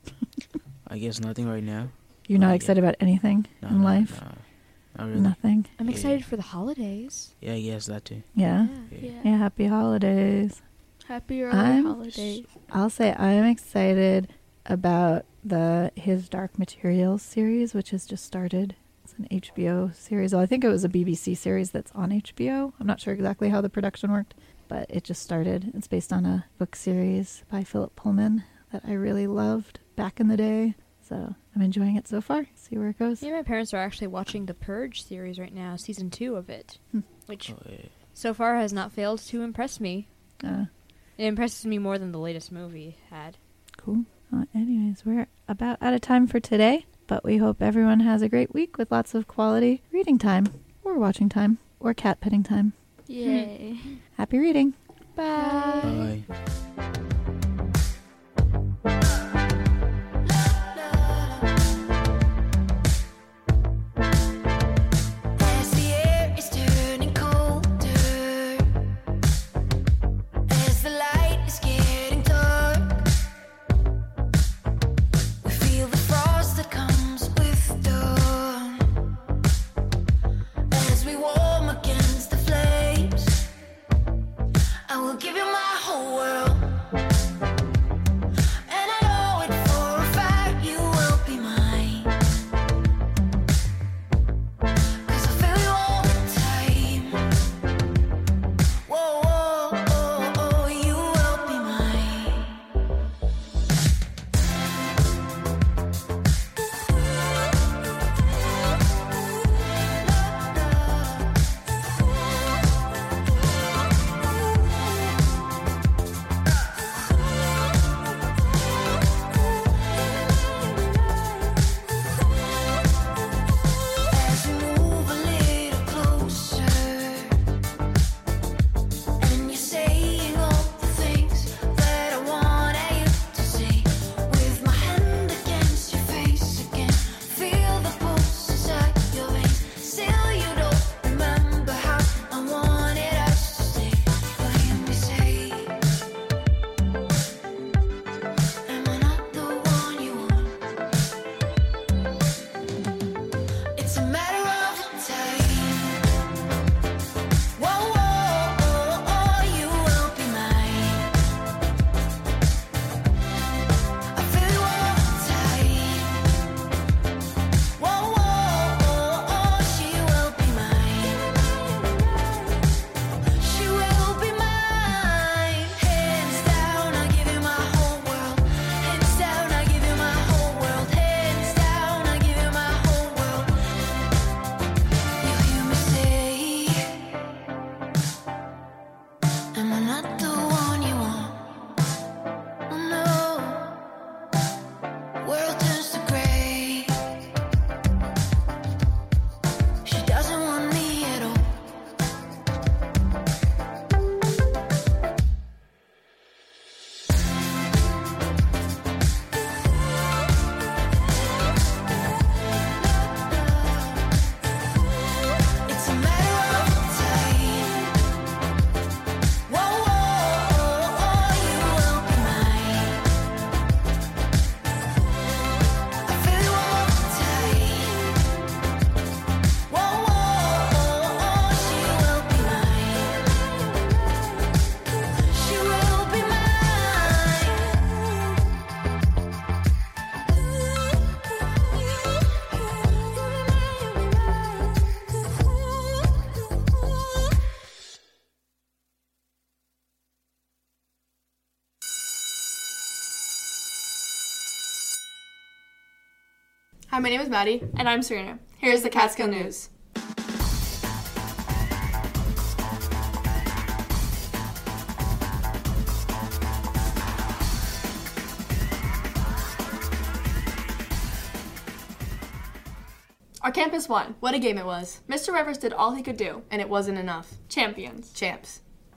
I guess nothing right now. You're not excited about anything in life? No, not really. Nothing? I'm excited for the holidays. Yeah, yes, that too. Yeah? Yeah, happy holidays. Happy early holidays. I'll say I'm excited about the His Dark Materials series, which has just started. It's an HBO series. Well, I think it was a BBC series that's on HBO. I'm not sure exactly how the production worked, but it just started. It's based on a book series by Philip Pullman that I really loved back in the day. So I'm enjoying it so far. See where it goes. Yeah, my parents are actually watching the Purge series right now, season 2 of it, which so far has not failed to impress me. It impresses me more than the latest movie had. Cool. Anyways, we're about out of time for today. But we hope everyone has a great week with lots of quality reading time, or watching time, or cat petting time. Yay. Happy reading. Bye. Bye. I will give you my whole world. Hi, my name is Maddie. And I'm Serena. Here's the Catskill News. Our campus won. What a game it was. Mr. Rivers did all he could do. And it wasn't enough. Champions. Champs.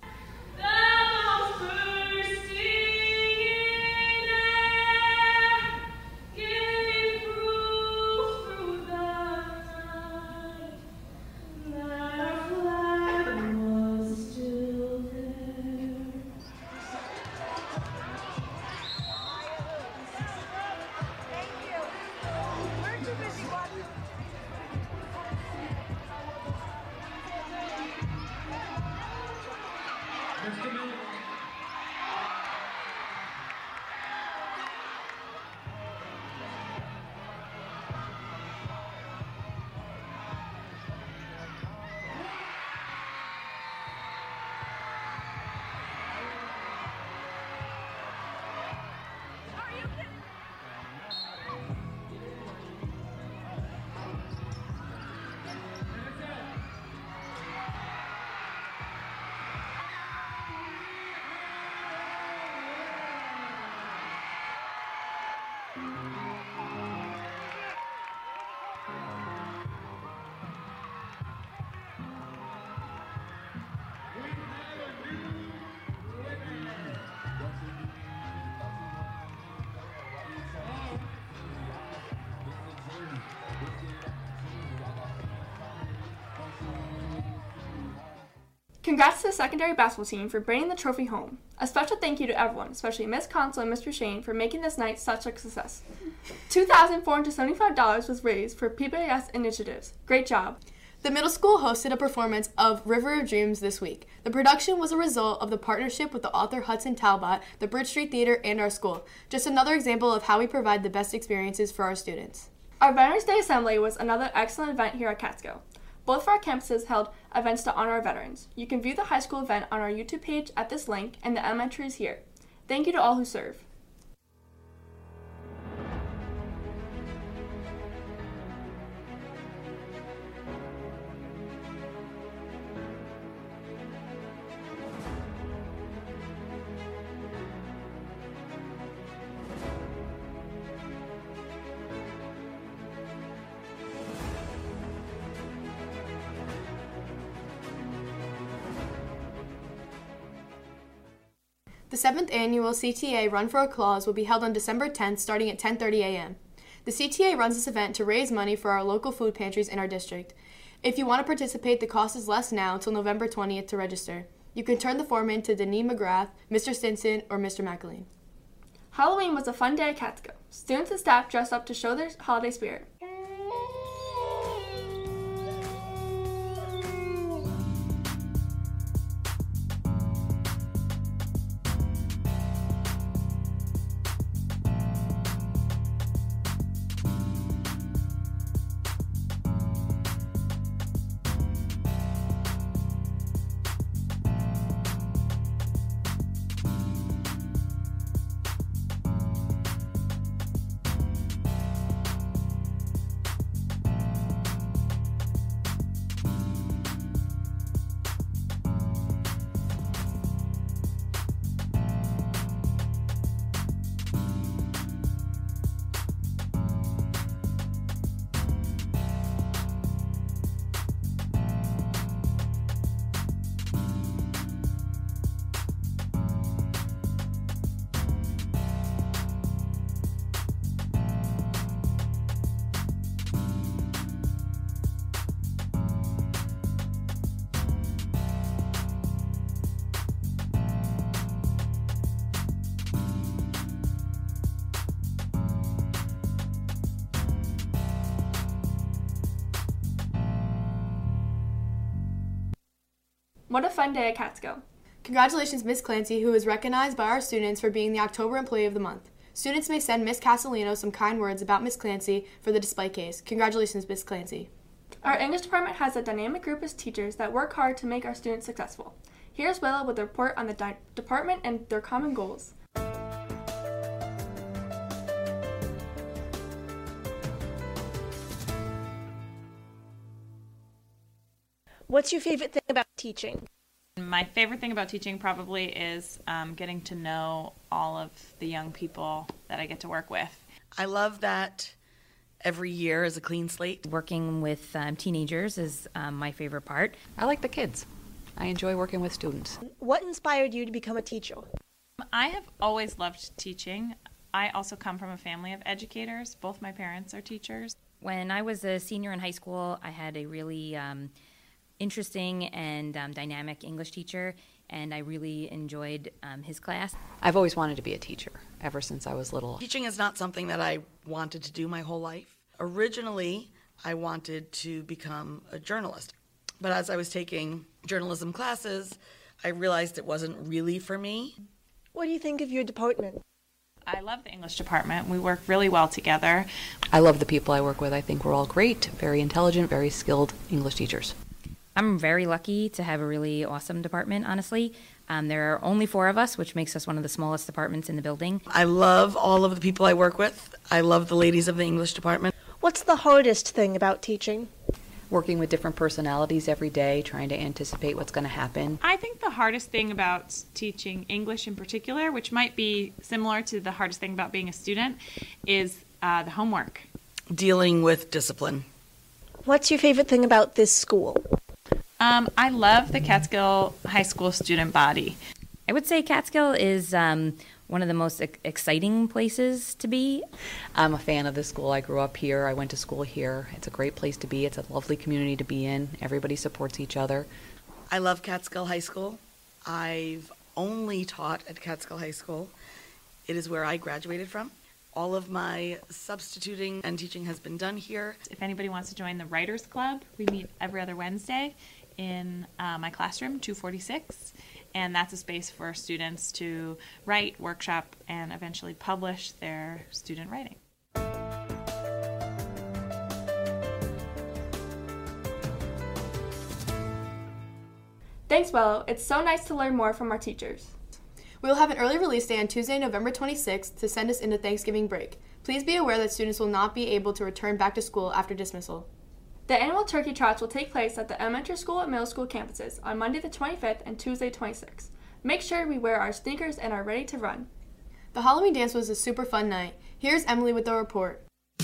Congrats to the secondary basketball team for bringing the trophy home. A special thank you to everyone, especially Miss Consul and Mr. Shane, for making this night such a success. $2,475 was raised for PBS initiatives. Great job. The middle school hosted a performance of River of Dreams this week. The production was a result of the partnership with the author Hudson Talbot, the Bridge Street Theater, and our school. Just another example of how we provide the best experiences for our students. Our Veterans Day Assembly was another excellent event here at Catskill. Both of our campuses held events to honor our veterans. You can view the high school event on our YouTube page at this link, and the elementary is here. Thank you to all who serve. The 7th annual CTA Run for a Cause will be held on December 10th starting at 10:30 a.m. The CTA runs this event to raise money for our local food pantries in our district. If you want to participate, the cost is less now until November 20th to register. You can turn the form in to Denise McGrath, Mr. Stinson, or Mr. McAleen. Halloween was a fun day at Catskill. Students and staff dressed up to show their holiday spirit. What a fun day at Catskill. Congratulations, Miss Clancy, who is recognized by our students for being the October Employee of the Month. Students may send Miss Castellino some kind words about Miss Clancy for the display case. Congratulations, Miss Clancy. Our English department has a dynamic group of teachers that work hard to make our students successful. Here's Willow with a report on the department and their common goals. What's your favorite thing about teaching? My favorite thing about teaching probably is getting to know all of the young people that I get to work with. I love that every year is a clean slate. Working with teenagers is my favorite part. I like the kids. I enjoy working with students. What inspired you to become a teacher? I have always loved teaching. I also come from a family of educators. Both my parents are teachers. When I was a senior in high school, I had a really interesting and dynamic English teacher, and I really enjoyed his class. I've always wanted to be a teacher ever since I was little. Teaching is not something that I wanted to do my whole life. Originally, I wanted to become a journalist, but as I was taking journalism classes, I realized it wasn't really for me. What do you think of your department? I love the English department. We work really well together. I love the people I work with. I think we're all great, very intelligent, very skilled English teachers. I'm very lucky to have a really awesome department, honestly. There are only 4 of us, which makes us one of the smallest departments in the building. I love all of the people I work with. I love the ladies of the English department. What's the hardest thing about teaching? Working with different personalities every day, trying to anticipate what's going to happen. I think the hardest thing about teaching English in particular, which might be similar to the hardest thing about being a student, is the homework. Dealing with discipline. What's your favorite thing about this school? I love the Catskill High School student body. I would say Catskill is one of the most exciting places to be. I'm a fan of this school. I grew up here. I went to school here. It's a great place to be. It's a lovely community to be in. Everybody supports each other. I love Catskill High School. I've only taught at Catskill High School. It is where I graduated from. All of my substituting and teaching has been done here. If anybody wants to join the Writers Club, we meet every other Wednesday in my classroom, 246. And that's a space for students to write, workshop, and eventually publish their student writing. Thanks, Willow. It's so nice to learn more from our teachers. We will have an early release day on Tuesday, November 26th to send us into Thanksgiving break. Please be aware that students will not be able to return back to school after dismissal. The annual turkey trots will take place at the elementary school and middle school campuses on Monday the 25th and Tuesday 26th. Make sure we wear our sneakers and are ready to run. The Halloween dance was a super fun night. Here's Emily with the report.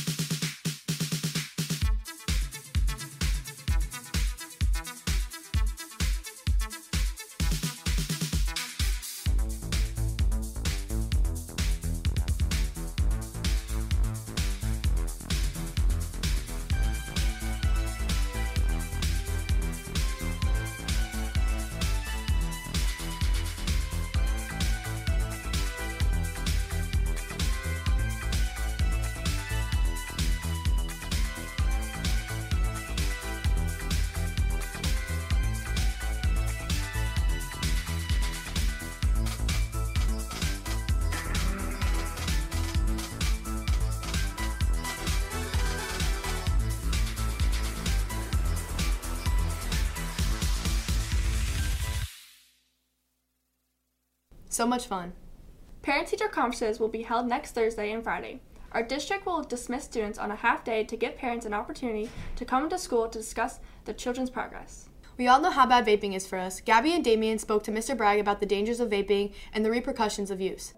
So much fun. Parent-teacher conferences will be held next Thursday and Friday. Our district will dismiss students on a half-day to give parents an opportunity to come into school to discuss their children's progress. We all know how bad vaping is for us. Gabby and Damien spoke to Mr. Bragg about the dangers of vaping and the repercussions of use.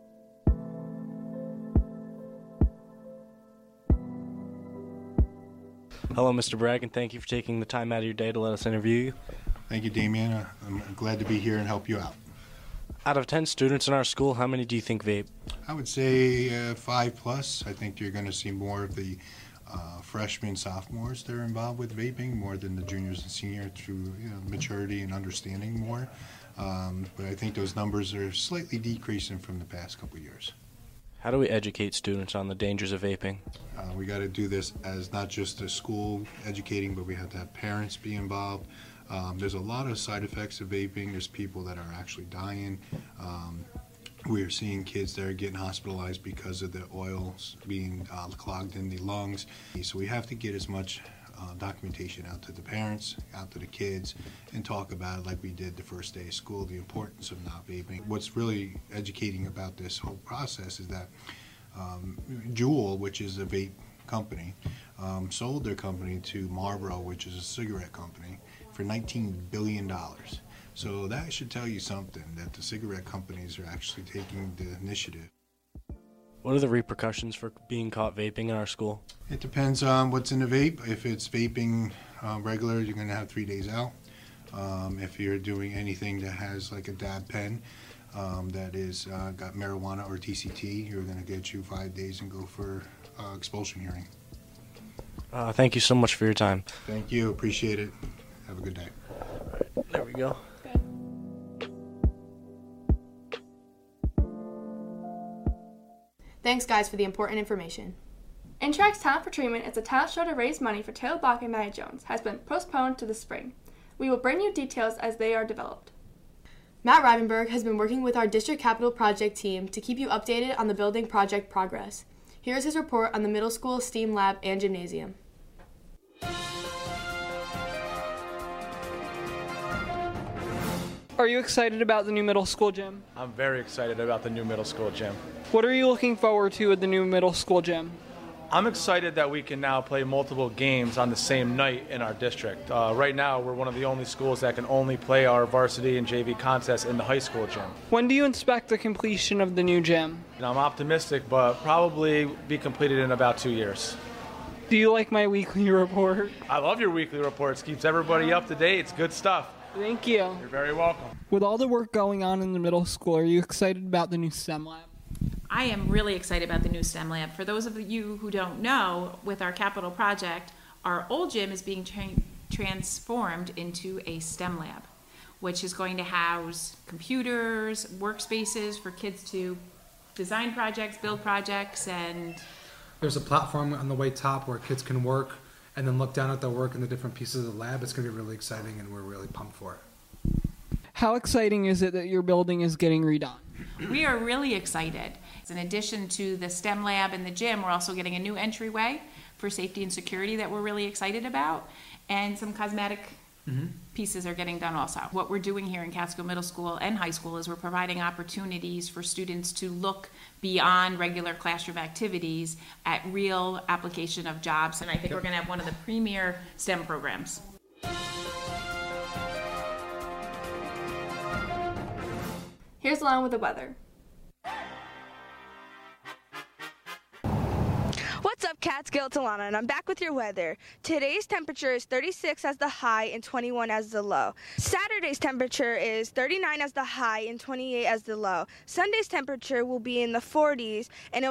Hello, Mr. Bragg, and thank you for taking the time out of your day to let us interview you. Thank you, Damien. I'm glad to be here and help you out. Out of 10 students in our school, how many do you think vape? I would say 5 plus. I think you're going to see more of the freshmen, sophomores that are involved with vaping, more than the juniors and seniors through maturity and understanding more. But I think those numbers are slightly decreasing from the past couple of years. How do we educate students on the dangers of vaping? We got to do this as not just a school educating, but we have to have parents be involved. There's a lot of side effects of vaping. There's people that are actually dying. We are seeing kids that are getting hospitalized because of the oils being clogged in the lungs. So we have to get as much documentation out to the parents, out to the kids, and talk about it like we did the first day of school, the importance of not vaping. What's really educating about this whole process is that Juul, which is a vape company, sold their company to Marlboro, which is a cigarette company. for $19 billion. So that should tell you something, that the cigarette companies are actually taking the initiative. What are the repercussions for being caught vaping in our school? It depends on what's in the vape. If it's vaping regular, you're going to have 3 days out. If you're doing anything that has like a dab pen that is got marijuana or TCT, you're going to get you 5 days and go for expulsion hearing. Thank you so much for your time. Thank you. Appreciate it. Have a good day. There we go. Thanks, guys, for the important information. Interact's Talent for Treatment is a talent show to raise money for Taylor Block and Maddie Jones, has been postponed to the spring. We will bring you details as they are developed. Matt Rivenberg has been working with our District Capital Project team to keep you updated on the building project progress. Here's his report on the middle school STEAM lab and gymnasium. Are you excited about the new middle school gym? I'm very excited about the new middle school gym. What are you looking forward to at the new middle school gym? I'm excited that we can now play multiple games on the same night in our district. Right now, we're one of the only schools that can only play our varsity and JV contests in the high school gym. When do you expect the completion of the new gym? And I'm optimistic, but probably be completed in about 2 years. Do you like my weekly report? I love your weekly reports. Keeps everybody up to date. It's good stuff. Thank you. You're very welcome. With all the work going on in the middle school, are you excited about the new STEM lab? I am really excited about the new STEM lab. For those of you who don't know, with our capital project, our old gym is being transformed into a STEM lab, which is going to house computers, workspaces for kids to design projects, build projects, and... There's a platform on the way top where kids can work and then look down at their work in the different pieces of the lab. It's going to be really exciting, and we're really pumped for it. How exciting is it that your building is getting redone? We are really excited. In addition to the STEM lab and the gym, we're also getting a new entryway for safety and security that we're really excited about, and some cosmetic pieces are getting done also. What we're doing here in Catskill Middle School and High School is we're providing opportunities for students to look beyond regular classroom activities at real application of jobs, and I think we're going to have one of the premier STEM programs. Here's Alon with the weather. What's up, Catskill? It's Alana, and I'm back with your weather. Today's temperature is 36 as the high and 21 as the low. Saturday's temperature is 39 as the high and 28 as the low. Sunday's temperature will be in the 40s, and